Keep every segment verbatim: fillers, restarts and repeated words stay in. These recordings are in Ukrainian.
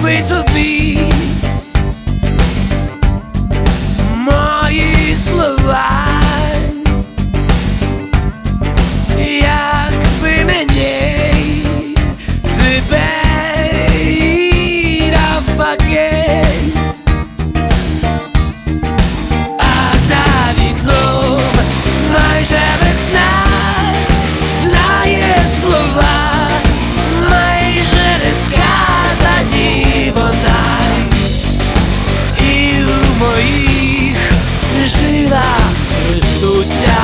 якби тобі мої слова, якби мені тебе і навпаки. А за вікном майже весна, знає слова, майже не сказані вона, і у моїх жилах присутня.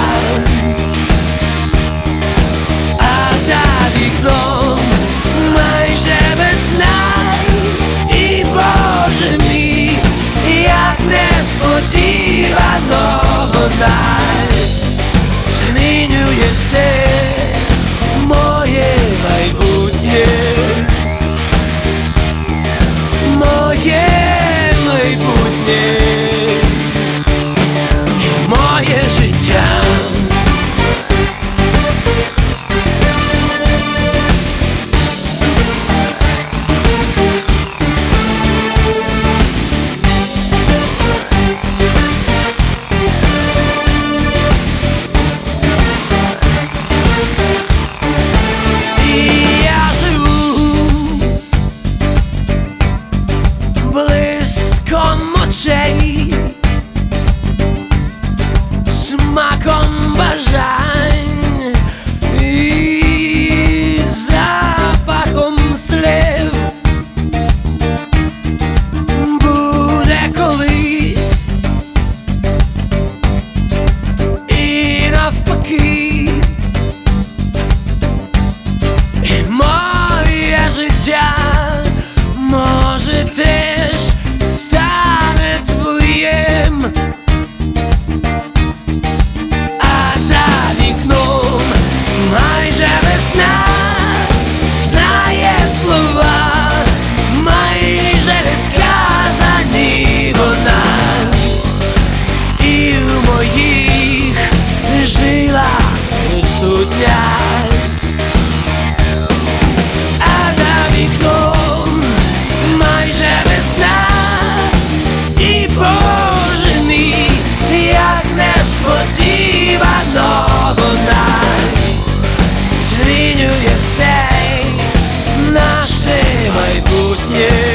А за вікном майже весна, і Боже мій, як несподівано вона змінює все моє майбутнє, моє майбутнє і моє життя. Смаком бажань і запахом слів буде колись і навпаки, і моє життя може теж стане твоїм. Майже весна, знає слова, майже не сказані вона, і в моїх жилах присутня. А за вікном майже весна, і Боже мій, як несподівано вона змінює все наше майбутнє.